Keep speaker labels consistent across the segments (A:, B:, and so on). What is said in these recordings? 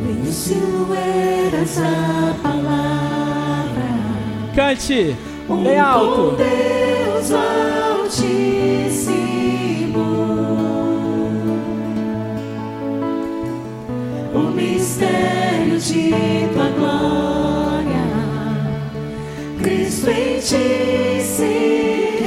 A: início eras a palavra.
B: Cante bem alto.
A: Deus Altíssimo. O mistério de tua glória, Cristo em ti se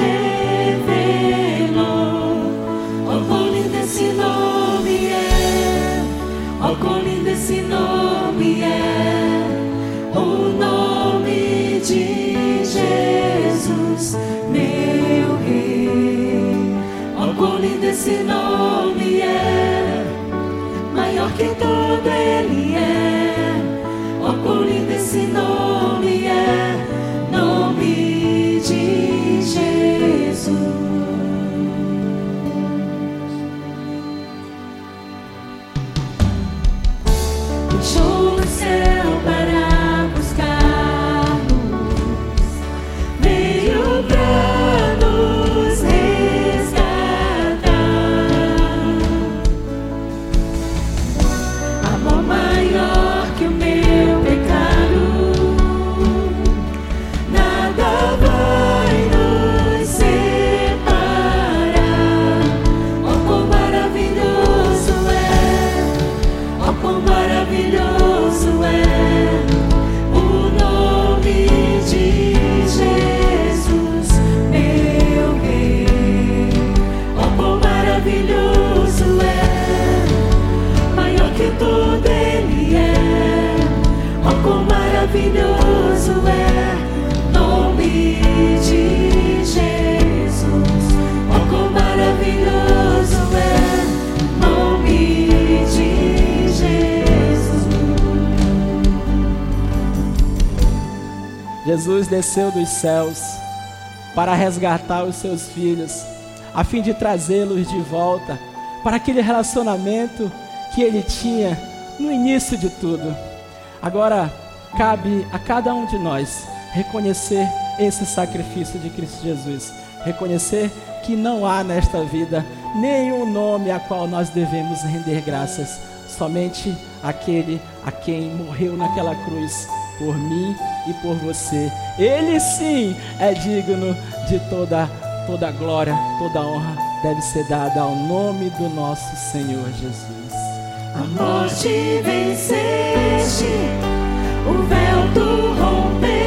A: revelou. Oh, quão lindo esse nome é! Oh, quão lindo esse nome é! O nome de Jesus, meu Rei. Oh, quão lindo esse nome é! Maior que tudo Ele é. Oh, quão lindo esse nome é, nome de Jesus. Deixou o céu para buscar-nos, veio para nos resgatar. Amor maior que o meu pecado, nada vai nos separar. Oh, quão maravilhoso é! Oh, quão maravilhoso é o nome de Jesus, meu Rei. Oh, quão maravilhoso é! Maior que tudo Ele é. Oh, quão maravilhoso é nome de Jesus. Oh, quão maravilhoso é nome de Jesus.
B: Jesus desceu dos céus para resgatar os seus filhos, a fim de trazê-los de volta para aquele relacionamento que ele tinha no início de tudo. Agora, cabe a cada um de nós reconhecer esse sacrifício de Cristo Jesus, reconhecer que não há nesta vida nenhum nome a qual nós devemos render graças, somente aquele a quem morreu naquela cruz por mim e por você. Ele sim é digno de toda glória, toda honra deve ser dada ao nome do nosso Senhor Jesus.
A: A morte venceste, o véu tu rompeste.